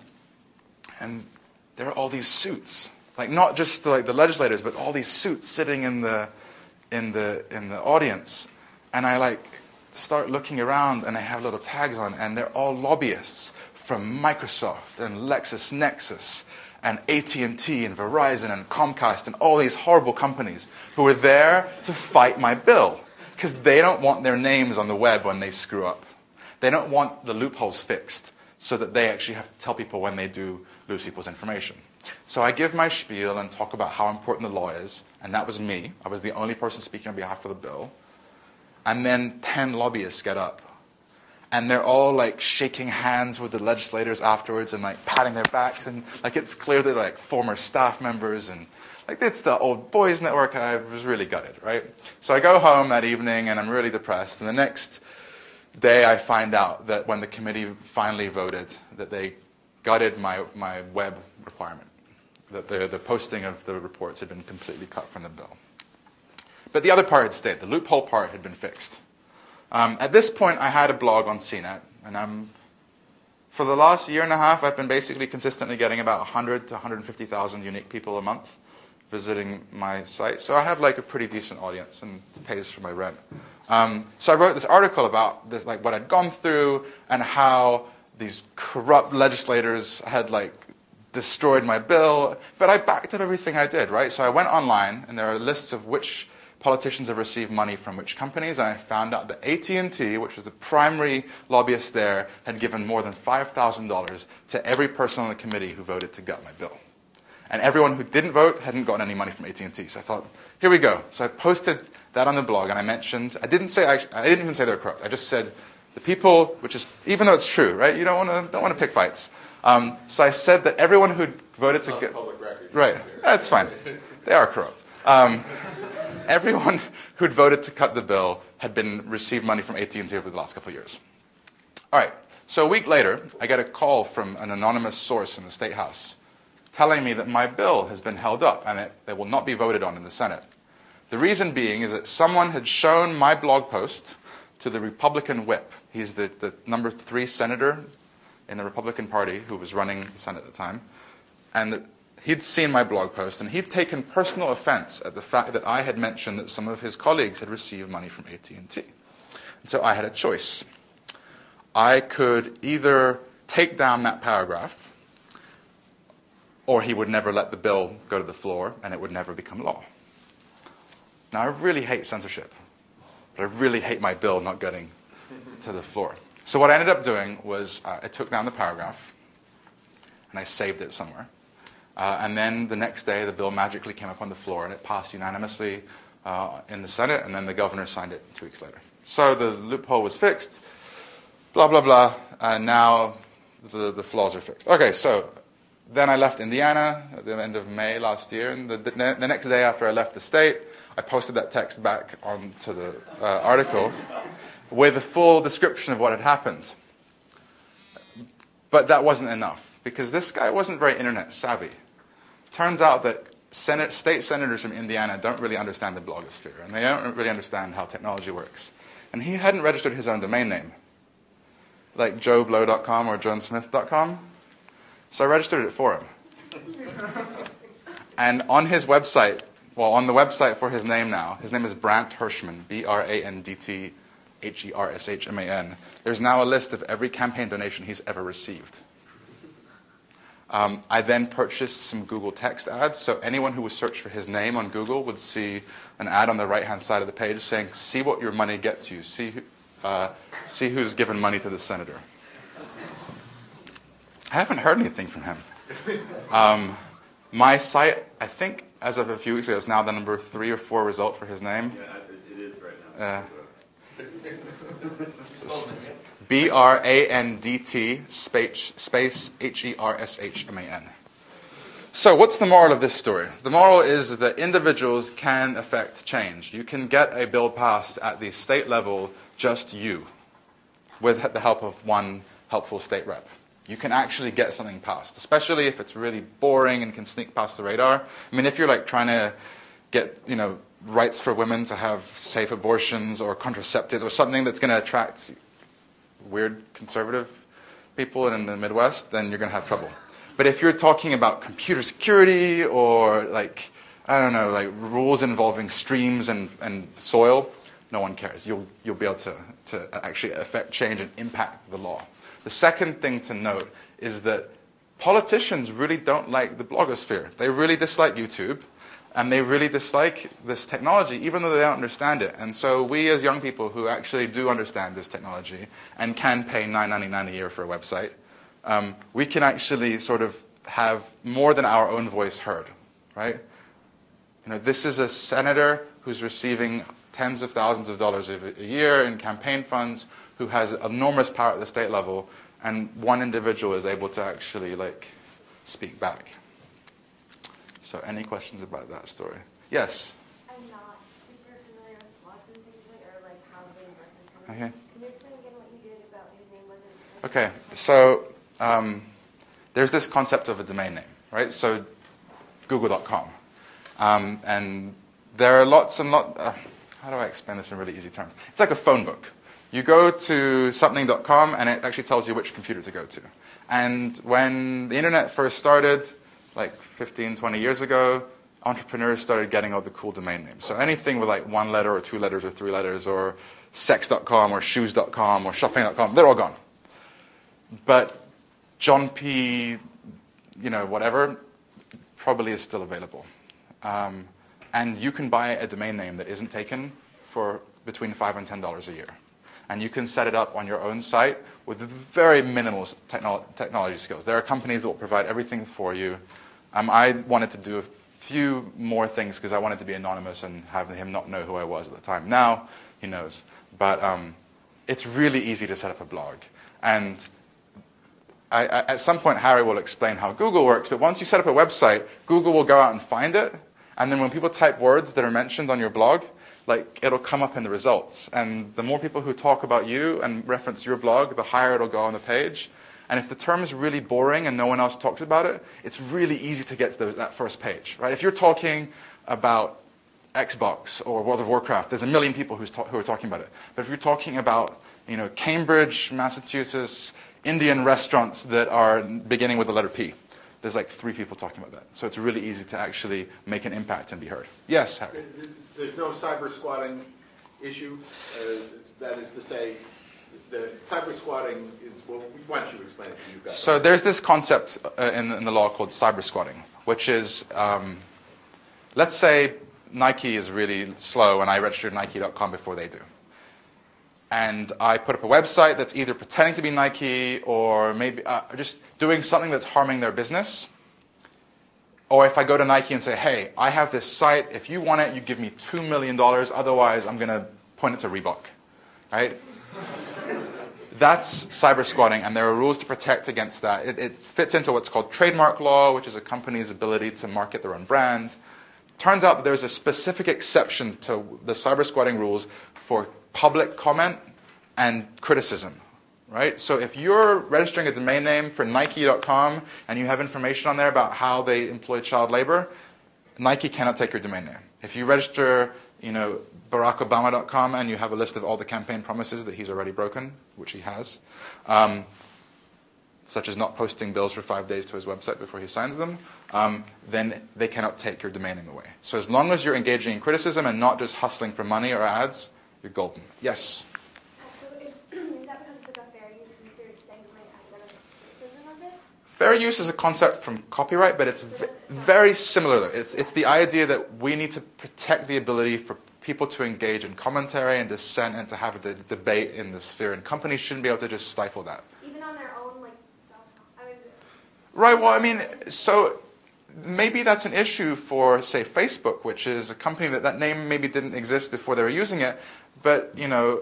and there are all these suits, like not just like the legislators, but all these suits sitting in the in the in the audience. And I like start looking around, and I have little tags on, and they're all lobbyists from Microsoft and LexisNexis and A T and T and Verizon and Comcast and all these horrible companies who are there to fight my bill because they don't want their names on the web when they screw up. They don't want the loopholes fixed so that they actually have to tell people when they do lose people's information. So I give my spiel and talk about how important the law is, and that was me. I was the only person speaking on behalf of the bill. And then ten lobbyists get up. And they're all like shaking hands with the legislators afterwards and like patting their backs. And like it's clear they're like former staff members. And like it's the old boys network. I was really gutted, right? So I go home that evening and I'm really depressed. And the next day I find out that when the committee finally voted that they gutted my, my web requirement. That the, the posting of the reports had been completely cut from the bill. But the other part had stayed. The loophole part had been fixed. Um, at this point, I had a blog on C net, and I'm, for the last year and a half, I've been basically consistently getting about one hundred to one hundred fifty thousand unique people a month visiting my site. So I have like a pretty decent audience, and it pays for my rent. Um, so I wrote this article about this, like what I'd gone through and how these corrupt legislators had like destroyed my bill. But I backed up everything I did, right? So I went online, and there are lists of which politicians have received money from which companies, and I found out that A T and T, which was the primary lobbyist there, had given more than five thousand dollars to every person on the committee who voted to gut my bill. And everyone who didn't vote hadn't gotten any money from A T and T. So I thought, here we go. So I posted that on the blog, and I mentioned, I didn't say, I, I didn't even say they were corrupt. I just said, the people, which is, even though it's true, right? You don't want to don't want to pick fights. Um, so I said that everyone who voted to get public record. right, that's fine. They are corrupt. Um, everyone who'd voted to cut the bill had been received money from A T and T over the last couple of years. All right. So a week later, I get a call from an anonymous source in the State House telling me that my bill has been held up and it, it will not be voted on in the Senate. The reason being is that someone had shown my blog post to the Republican whip. He's the, the number three senator in the Republican Party who was running the Senate at the time. And that he'd seen my blog post, and he'd taken personal offense at the fact that I had mentioned that some of his colleagues had received money from A T and T. And so I had a choice. I could either take down that paragraph, or he would never let the bill go to the floor, and it would never become law. Now, I really hate censorship, but I really hate my bill not getting to the floor. So what I ended up doing was uh, I took down the paragraph, and I saved it somewhere. Uh, and then the next day, the bill magically came up on the floor, and it passed unanimously uh, in the Senate, and then the governor signed it two weeks later. So the loophole was fixed, blah, blah, blah, and now the, the flaws are fixed. Okay, so then I left Indiana at the end of May last year, and the, the, the next day after I left the state, I posted that text back onto the uh, article with a full description of what had happened. But that wasn't enough, because this guy wasn't very internet savvy. Turns out that Senate, state senators from Indiana don't really understand the blogosphere, and they don't really understand how technology works. And he hadn't registered his own domain name, like joe blow dot com or joan smith dot com. So I registered it for him. And on his website, well, on the website for his name now, his name is Brant Hirschman, B R A N D T H E R S H M A N. There's now a list of every campaign donation he's ever received. Um, I then purchased some Google text ads, so anyone who would search for his name on Google would see an ad on the right-hand side of the page saying, see what your money gets you, see, who, uh, see who's given money to the senator. I haven't heard anything from him. Um, my site, I think, as of a few weeks ago, is now the number three or four result for his name. Yeah, it is right now. Uh, B R A N D T space, space H E R S H M A N. So what's the moral of this story? The moral is that individuals can affect change. You can get a bill passed at the state level, just you, with the help of one helpful state rep. You can actually get something passed, especially if it's really boring and can sneak past the radar. I mean, if you're like trying to get, you know, rights for women to have safe abortions or contraceptives or something that's going to attract weird conservative people in the Midwest, then you're going to have trouble. But if you're talking about computer security or like, I don't know, like rules involving streams and, and soil, no one cares. You'll, you'll be able to, to actually affect change and impact the law. The second thing to note is that politicians really don't like the blogosphere. They really dislike YouTube, and they really dislike this technology, even though they don't understand it. And so we as young people who actually do understand this technology and can pay nine ninety-nine a year for a website, um, we can actually sort of have more than our own voice heard, right? You know, this is a senator who's receiving tens of thousands of dollars a year in campaign funds, who has enormous power at the state level, and one individual is able to actually like speak back. So any questions about that story? Yes? I'm not super familiar with blogs and things like, or like how they work. Okay. Can you explain again what you did about his name wasn't? Okay, so um, there's this concept of a domain name, right? So google dot com. Um, and there are lots and lots, uh, how do I explain this in really easy terms? It's like a phone book. You go to something dot com and it actually tells you which computer to go to. And when the internet first started, like fifteen, twenty years ago, entrepreneurs started getting all the cool domain names. So anything with like one letter or two letters or three letters or sex dot com or shoes dot com or shopping dot com, they're all gone. But John P., you know, whatever, probably is still available. Um, and you can buy a domain name that isn't taken for between five and ten dollars a year. And you can set it up on your own site with very minimal technolo- technology skills. There are companies that will provide everything for you. Um, I wanted to do a few more things because I wanted to be anonymous and have him not know who I was at the time. Now, he knows. But um, it's really easy to set up a blog. And I, I, at some point, Harry will explain how Google works, but once you set up a website, Google will go out and find it, and then when people type words that are mentioned on your blog, like it'll come up in the results. And the more people who talk about you and reference your blog, the higher it'll go on the page. And if the term is really boring and no one else talks about it, it's really easy to get to the, that first page, right? If you're talking about Xbox or World of Warcraft, there's a million people who's ta- who are talking about it. But if you're talking about, you know, Cambridge, Massachusetts, Indian restaurants that are beginning with the letter P, there's like three people talking about that. So it's really easy to actually make an impact and be heard. Yes, Harry? So it's- There's no cyber squatting issue. Uh, that is to say, the cyber squatting is, well, why don't you explain it? You've got So there's this concept uh, in, in the law called cyber squatting, which is, um, let's say Nike is really slow and I registered Nike dot com before they do. And I put up a website that's either pretending to be Nike or maybe uh, just doing something that's harming their business. Or if I go to Nike and say, hey, I have this site. If you want it, you give me two million dollars. Otherwise, I'm going to point it to Reebok. Right? That's cyber squatting, and there are rules to protect against that. It, it fits into what's called trademark law, which is a company's ability to market their own brand. Turns out that there's a specific exception to the cyber squatting rules for public comment and criticism. Right? So if you're registering a domain name for Nike dot com and you have information on there about how they employ child labor, Nike cannot take your domain name. If you register, you know, Barack Obama dot com and you have a list of all the campaign promises that he's already broken, which he has, um, such as not posting bills for five days to his website before he signs them, um, then they cannot take your domain name away. So as long as you're engaging in criticism and not just hustling for money or ads, you're golden. Yes? Fair use is a concept from copyright, but it's v- very similar. Though. It's, it's the idea that we need to protect the ability for people to engage in commentary and dissent and to have a d- debate in the sphere, and companies shouldn't be able to just stifle that. Even on their own, like, stuff. I mean, Right, well, I mean, so maybe that's an issue for, say, Facebook, which is a company that that name maybe didn't exist before they were using it, but, you know,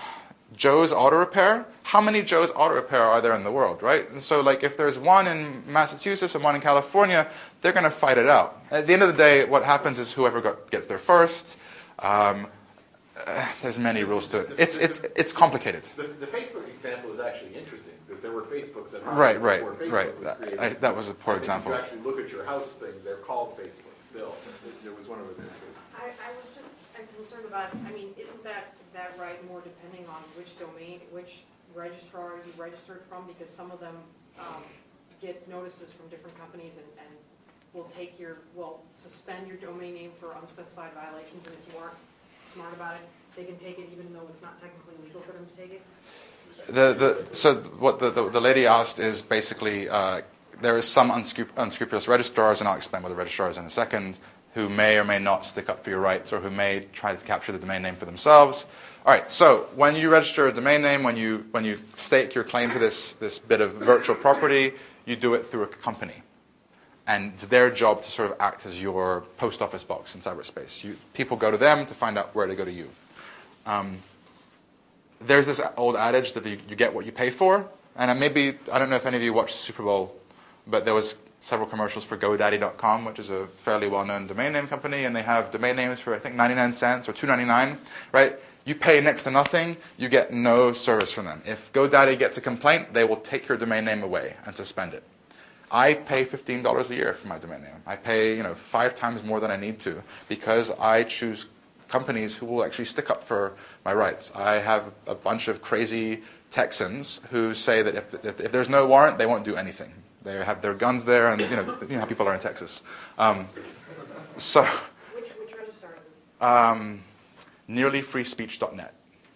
Joe's Auto Repair, how many Joe's Auto Repair are there in the world, right? And so, like, if there's one in Massachusetts and one in California, they're going to fight it out. At the end of the day, what happens is whoever got, gets there first. Um, uh, there's many rules to it. It's it's it's complicated. The, the Facebook example is actually interesting because there were Facebooks that Right, right, before Facebook right. was That, created. I, that was a poor And example. If you actually look at your house things, they're called Facebook still. There was one of them. I, I was just, I'm concerned about, I mean, isn't that, that right more depending on which domain, which registrar you registered from? Because some of them um, get notices from different companies and, and will take your, will suspend your domain name for unspecified violations, and if you aren't smart about it, they can take it even though it's not technically legal for them to take it? The, the, so what the, the, the lady asked is basically uh, there is some unscrup- unscrupulous registrars, and I'll explain what the registrar is in a second, who may or may not stick up for your rights or who may try to capture the domain name for themselves. All right, so when you register a domain name, when you, when you stake your claim to this, this bit of virtual property, you do it through a company. And it's their job to sort of act as your post office box in cyberspace. You, people go to them to find out where to go to you. Um, there's this old adage that you, you get what you pay for. And maybe, I don't know if any of you watched the Super Bowl, but there was several commercials for GoDaddy dot com, which is a fairly well-known domain name company, and they have domain names for, I think, ninety-nine cents or two ninety-nine, right? You pay next to nothing, you get no service from them. If GoDaddy gets a complaint, they will take your domain name away and suspend it. I pay fifteen dollars a year for my domain name. I pay, you know, five times more than I need to because I choose companies who will actually stick up for my rights. I have a bunch of crazy Texans who say that if, if, if there's no warrant, they won't do anything. They have their guns there, and you know, you know how people are in Texas. Um, so, Which, which registrar is this? um, nearly free speech dot net.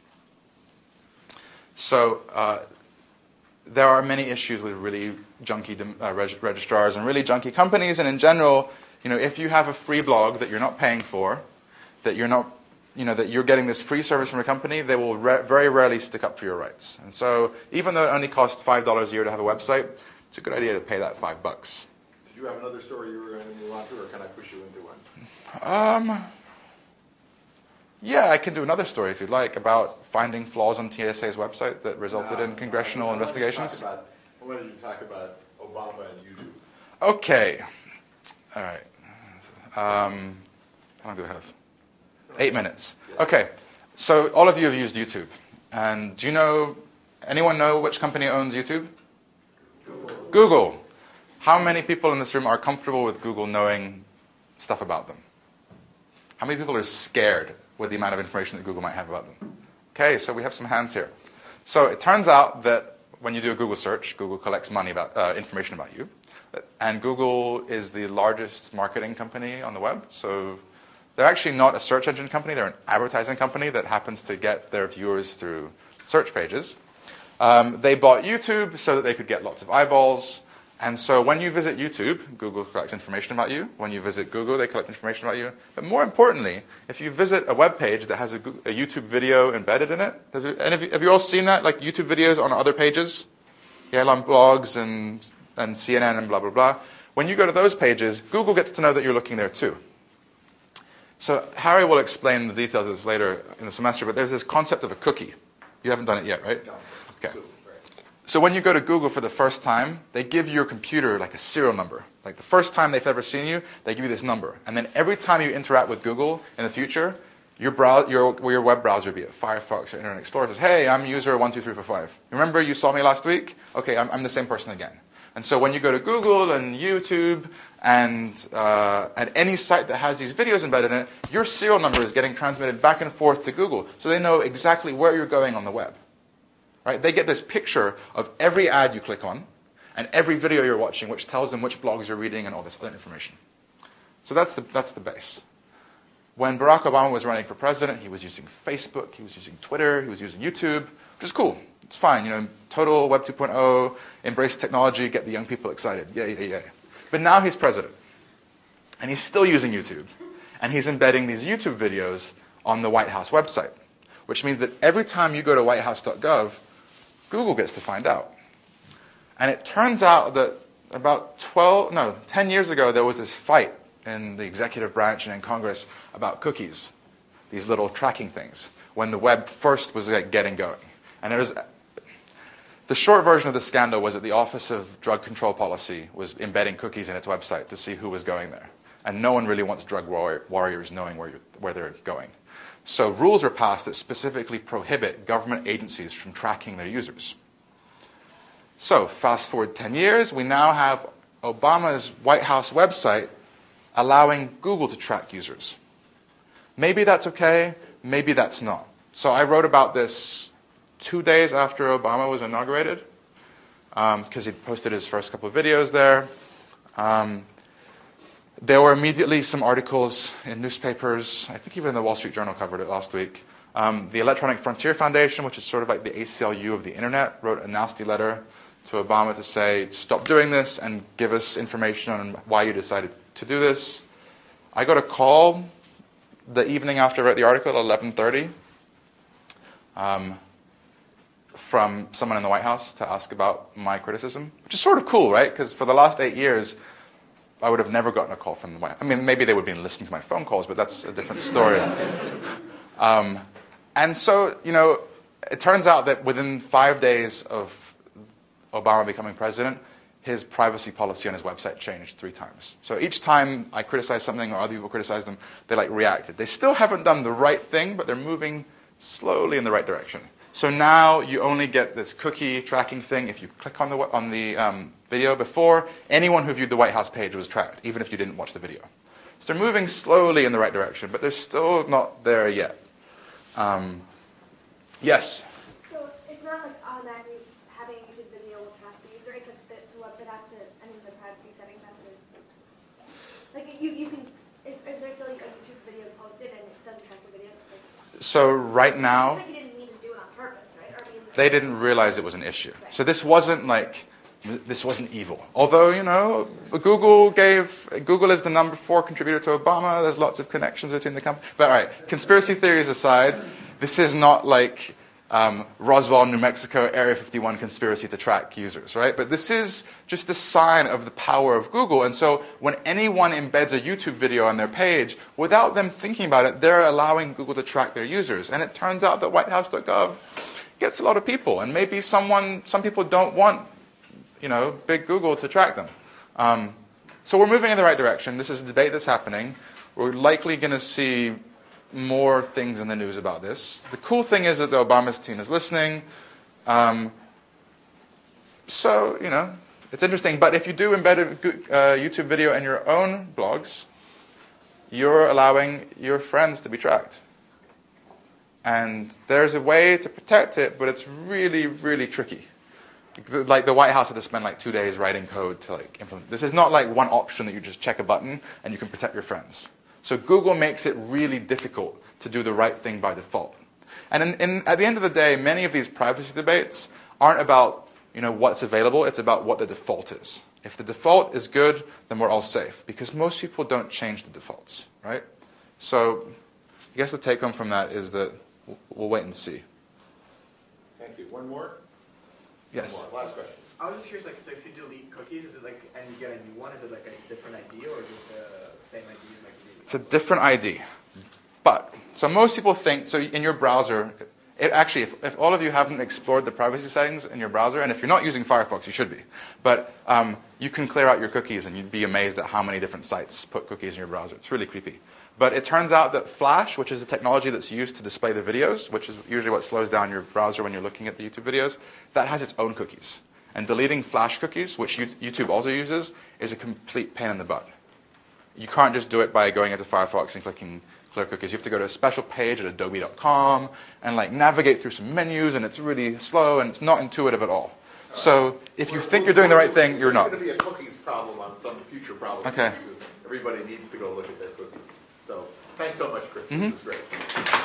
So uh, there are many issues with really junky uh, reg- registrars and really junky companies, and in general, you know, if you have a free blog that you're not paying for, that you're not, you know, that you're getting this free service from a company, they will re- very rarely stick up for your rights. And so, even though it only costs five dollars a year to have a website, it's a good idea to pay that five bucks. Did you have another story you were going to move on to, or can I push you into one? Um, yeah, I can do another story if you'd like about finding flaws on T S A's website that resulted Uh, in congressional I'd like to investigations. talk about I wanted you to talk about Obama and YouTube. Okay. All right. Um, how long do I have? Eight minutes. Okay. So all of you have used YouTube. And do you know, anyone know which company owns YouTube? Google. Google. How many people in this room are comfortable with Google knowing stuff about them? How many people are scared with the amount of information that Google might have about them? Okay, so we have some hands here. So it turns out that when you do a Google search, Google collects money about uh, information about you. And Google is the largest marketing company on the web. So they're actually not a search engine company. They're an advertising company that happens to get their viewers through search pages. Um, they bought YouTube so that they could get lots of eyeballs. And so when you visit YouTube, Google collects information about you. When you visit Google, they collect information about you. But more importantly, if you visit a web page that has a, a YouTube video embedded in it, have you, and have you, have you all seen that, like YouTube videos on other pages? Yeah, on blogs and, and C N N and blah, blah, blah. When you go to those pages, Google gets to know that you're looking there too. So Harry will explain the details of this later in the semester, but there's this concept of a cookie. You haven't done it yet, right? No. Okay. So when you go to Google for the first time, they give your computer like a serial number. Like the first time they've ever seen you, they give you this number. And then every time you interact with Google in the future, your, brow your, your web browser, be it Firefox or Internet Explorer, says, hey, I'm user one two three four five. Remember you saw me last week? Okay, I'm, I'm the same person again. And so when you go to Google and YouTube and uh, at any site that has these videos embedded in it, your serial number is getting transmitted back and forth to Google. So they know exactly where you're going on the web. Right? They get this picture of every ad you click on and every video you're watching, which tells them which blogs you're reading and all this other information. So that's the, that's the base. When Barack Obama was running for president, he was using Facebook, he was using Twitter, he was using YouTube, which is cool. It's fine. You know, total Web two point oh, embrace technology, get the young people excited. Yay, yay, yay. But now he's president. And he's still using YouTube. And he's embedding these YouTube videos on the White House website, which means that every time you go to white house dot gov, Google gets to find out. And it turns out that about twelve, no, ten years ago, there was this fight in the executive branch and in Congress about cookies, these little tracking things, when the web first was like, getting going. And it was, the short version of the scandal was that the Office of Drug Control Policy was embedding cookies in its website to see who was going there. And no one really wants drug warrior, warriors knowing where, you're, where they're going. So rules are passed that specifically prohibit government agencies from tracking their users. So fast forward ten years, we now have Obama's White House website allowing Google to track users. Maybe that's okay, maybe that's not. So I wrote about this two days after Obama was inaugurated, because um, he posted his first couple of videos there. Um, There were immediately some articles in newspapers. I think even the Wall Street Journal covered it last week. Um, the Electronic Frontier Foundation, which is sort of like the A C L U of the internet, wrote a nasty letter to Obama to say, stop doing this and give us information on why you decided to do this. I got a call the evening after I wrote the article at eleven thirty um, from someone in the White House to ask about my criticism, which is sort of cool, right? Because for the last eight years, I would have never gotten a call from the White House. I mean, maybe they would have been listening to my phone calls, but that's a different story. um, and so, you know, it turns out that within five days of Obama becoming president, his privacy policy on his website changed three times. So each time I criticized something or other people criticized them, they like reacted. They still haven't done the right thing, but they're moving slowly in the right direction. So now you only get this cookie tracking thing if you click on the on the um, video. Before, anyone who viewed the White House page was tracked, even if you didn't watch the video. So they're moving slowly in the right direction, but they're still not there yet. Um, yes? So it's not like automatically having a YouTube video will track the user. It's like the, the website has to, I mean, the privacy settings have to, like you, you can, is, is there still like a YouTube video posted and it doesn't track the video? Like, so right now, it's like you didn't mean to do it on purpose, right? Or, I mean, they didn't realize it was an issue. So this wasn't like, this wasn't evil. Although, you know, Google gave, Google is the number four contributor to Obama. There's lots of connections between the companies. But all right, conspiracy theories aside, this is not like um, Roswell, New Mexico, Area fifty-one conspiracy to track users, right? But this is just a sign of the power of Google. And so when anyone embeds a YouTube video on their page, without them thinking about it, they're allowing Google to track their users. And it turns out that white house dot gov gets a lot of people. And maybe someone, some people don't want you know, big Google to track them. Um, so we're moving in the right direction. This is a debate that's happening. We're likely going to see more things in the news about this. The cool thing is that the Obama's team is listening. Um, so, you know, it's interesting. But if you do embed a uh, YouTube video in your own blogs, you're allowing your friends to be tracked. And there's a way to protect it, but it's really, really tricky. Like the White House had to spend like two days writing code to like implement. This is not like one option that you just check a button and you can protect your friends. So Google makes it really difficult to do the right thing by default. And in, in, at the end of the day, many of these privacy debates aren't about, you know, what's available. It's about what the default is. If the default is good, then we're all safe, because most people don't change the defaults, right? So I guess the take home from that is that we'll wait and see. Thank you. One more? Yes. One more. Last question. I was just curious, like, so if you delete cookies, is it like, and you get a new one, is it like a different I D or is it the same I D? Like, It's a different I D. But, so most people think, so in your browser, it actually, if, if all of you haven't explored the privacy settings in your browser, and if you're not using Firefox, you should be, but um, you can clear out your cookies and you'd be amazed at how many different sites put cookies in your browser. It's really creepy. But it turns out that Flash, which is the technology that's used to display the videos, which is usually what slows down your browser when you're looking at the YouTube videos, that has its own cookies. And deleting Flash cookies, which YouTube also uses, is a complete pain in the butt. You can't just do it by going into Firefox and clicking clear cookies. You have to go to a special page at adobe dot com and like navigate through some menus, and it's really slow and it's not intuitive at all. So if you think you're doing the right thing, you're not. There's going to be a cookies problem on some future problem. Okay. Everybody needs to go look at their cookies. So thanks so much, Chris. Mm-hmm. This was great.